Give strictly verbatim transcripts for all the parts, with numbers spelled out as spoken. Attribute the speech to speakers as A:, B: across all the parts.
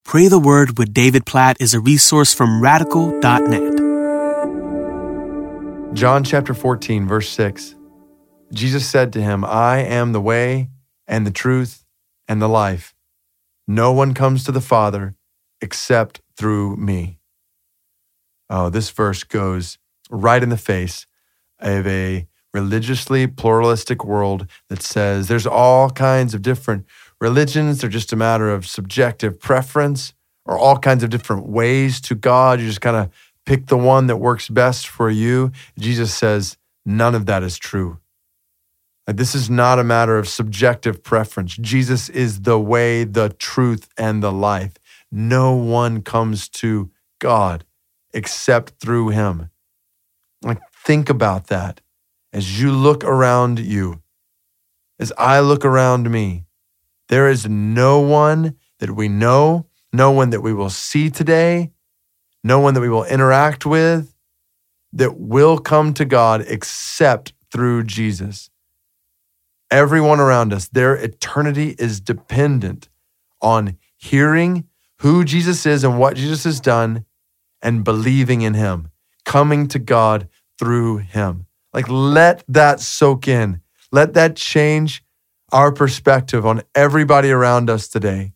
A: Pray the Word with David Platt is a resource from radical dot net.
B: John chapter fourteen, verse six. Jesus said to him, I am the way and the truth and the life. No one comes to the Father except through me. Oh, this verse goes right in the face of a religiously pluralistic world that says there's all kinds of different religions. They're just a matter of subjective preference, or all kinds of different ways to God. You just kind of pick the one that works best for you. Jesus says none of that is true. Like, this is not a matter of subjective preference. Jesus is the way, the truth, and the life. No one comes to God except through him. Like, think about that as you look around you, as I look around me. There is no one that we know, no one that we will see today, no one that we will interact with that will come to God except through Jesus. Everyone around us, their eternity is dependent on hearing who Jesus is and what Jesus has done and believing in him, coming to God through him. Like, let that soak in. Let that change our perspective on everybody around us today.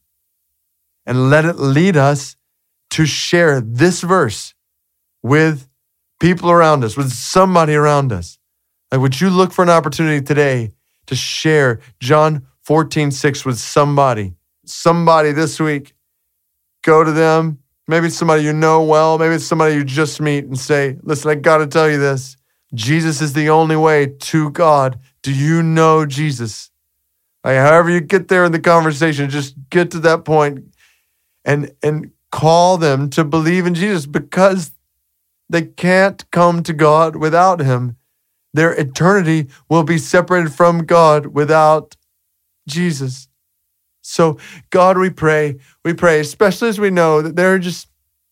B: And let it lead us to share this verse with people around us, with somebody around us. Like, would you look for an opportunity today to share John fourteen six with somebody? Somebody this week. Go to them. Maybe it's somebody you know well. Maybe it's somebody you just meet and say, listen, I got to tell you this. Jesus is the only way to God. Do you know Jesus? Like, however you get there in the conversation, just get to that point and, and call them to believe in Jesus, because they can't come to God without him. Their eternity will be separated from God without Jesus. So, God, we pray, we pray, especially as we know that there are just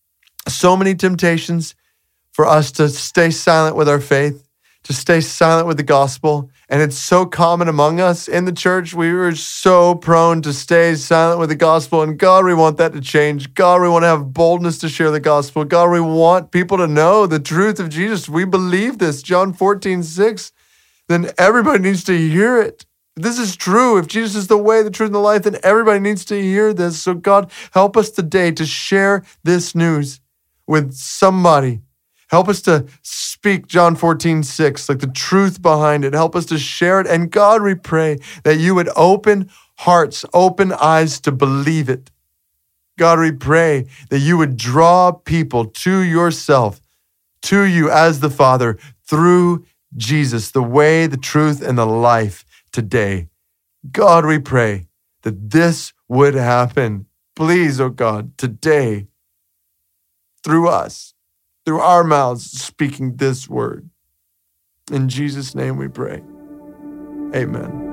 B: so many temptations for us to stay silent with our faith, to stay silent with the gospel. And it's so common among us in the church. We are so prone to stay silent with the gospel. And God, we want that to change. God, we want to have boldness to share the gospel. God, we want people to know the truth of Jesus. We believe this, John fourteen six. Then everybody needs to hear it. If this is true, if Jesus is the way, the truth, and the life, then everybody needs to hear this. So God, help us today to share this news with somebody. Help us to speak John fourteen six, like the truth behind it. Help us to share it. And God, we pray that you would open hearts, open eyes to believe it. God, we pray that you would draw people to yourself, to you as the Father, through Jesus, the way, the truth, and the life today. God, we pray that this would happen. Please, oh God, today, through us, through our mouths, speaking this word. In Jesus' name we pray. Amen.